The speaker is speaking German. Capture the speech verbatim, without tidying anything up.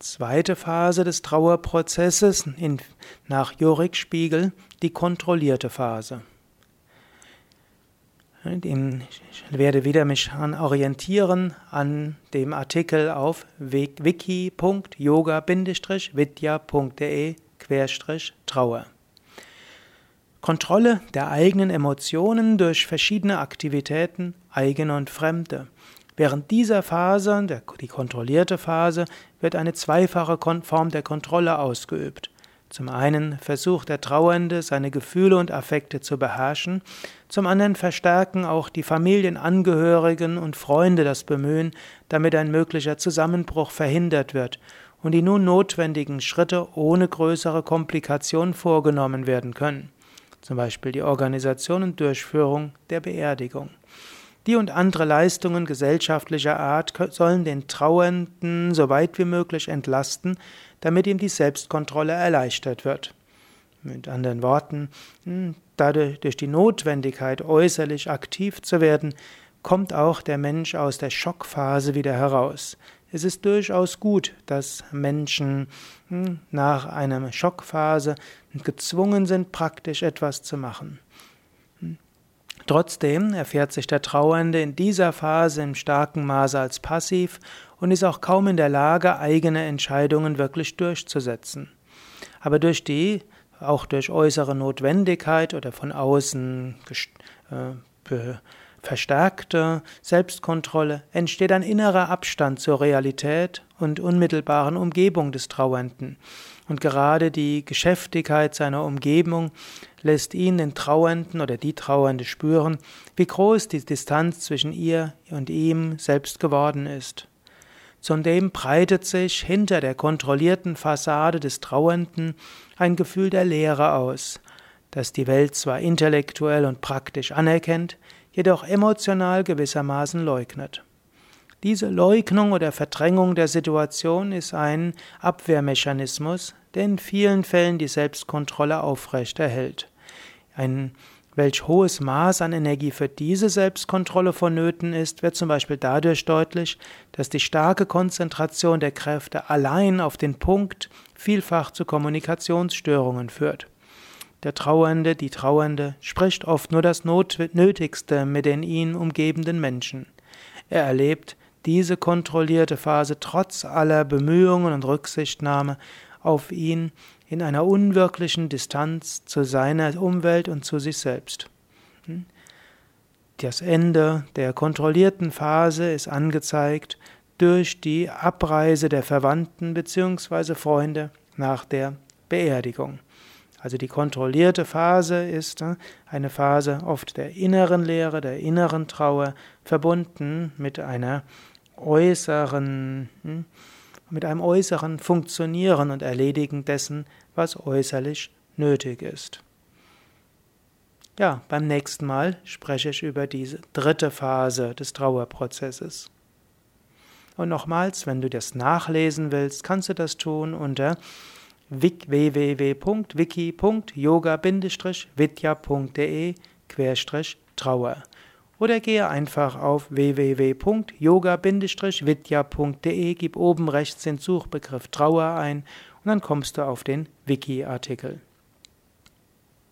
Zweite Phase des Trauerprozesses in, nach Jorik Spiegel, die kontrollierte Phase. Ich werde wieder mich an orientieren an dem Artikel auf wiki punkt yoga vidya punkt de Trauer. Kontrolle der eigenen Emotionen durch verschiedene Aktivitäten, eigene und fremde. Während dieser Phase, der, die kontrollierte Phase, wird eine zweifache Form der Kontrolle ausgeübt. Zum einen versucht der Trauernde, seine Gefühle und Affekte zu beherrschen, zum anderen verstärken auch die Familienangehörigen und Freunde das Bemühen, damit ein möglicher Zusammenbruch verhindert wird und die nun notwendigen Schritte ohne größere Komplikationen vorgenommen werden können. Zum Beispiel die Organisation und Durchführung der Beerdigung. Die und andere Leistungen gesellschaftlicher Art sollen den Trauernden so weit wie möglich entlasten, damit ihm die Selbstkontrolle erleichtert wird. Mit anderen Worten, dadurch durch die Notwendigkeit, äußerlich aktiv zu werden, kommt auch der Mensch aus der Schockphase wieder heraus. Es ist durchaus gut, dass Menschen nach einer Schockphase gezwungen sind, praktisch etwas zu machen. Trotzdem erfährt sich der Trauernde in dieser Phase im starken Maße als passiv und ist auch kaum in der Lage, eigene Entscheidungen wirklich durchzusetzen. Aber durch die, auch durch äußere Notwendigkeit oder von außen äh, verstärkte Selbstkontrolle, entsteht ein innerer Abstand zur Realität und unmittelbaren Umgebung des Trauernden. Und gerade die Geschäftigkeit seiner Umgebung lässt ihn, den Trauernden oder die Trauernde, spüren, wie groß die Distanz zwischen ihr und ihm selbst geworden ist. Zudem breitet sich hinter der kontrollierten Fassade des Trauernden ein Gefühl der Leere aus, das die Welt zwar intellektuell und praktisch anerkennt, jedoch emotional gewissermaßen leugnet. Diese Leugnung oder Verdrängung der Situation ist ein Abwehrmechanismus, der in vielen Fällen die Selbstkontrolle aufrechterhält. Ein welch hohes Maß an Energie für diese Selbstkontrolle vonnöten ist, wird zum Beispiel dadurch deutlich, dass die starke Konzentration der Kräfte allein auf den Punkt vielfach zu Kommunikationsstörungen führt. Der Trauernde, die Trauernde, spricht oft nur das Nötigste mit den ihn umgebenden Menschen. Er erlebt diese kontrollierte Phase trotz aller Bemühungen und Rücksichtnahme auf ihn in einer unwirklichen Distanz zu seiner Umwelt und zu sich selbst. Das Ende der kontrollierten Phase ist angezeigt durch die Abreise der Verwandten bzw. Freunde nach der Beerdigung. Also die kontrollierte Phase ist eine Phase oft der inneren Leere, der inneren Trauer, verbunden mit einer äußeren, mit einem äußeren Funktionieren und Erledigen dessen, was äußerlich nötig ist. Ja, beim nächsten Mal spreche ich über diese dritte Phase des Trauerprozesses. Und nochmals, wenn du das nachlesen willst, kannst du das tun unter w w w punkt wiki punkt yoga vidya punkt de Trauer oder gehe einfach auf w w w punkt yoga vidya punkt de, gib oben rechts den Suchbegriff Trauer ein und dann kommst du auf den Wiki-Artikel.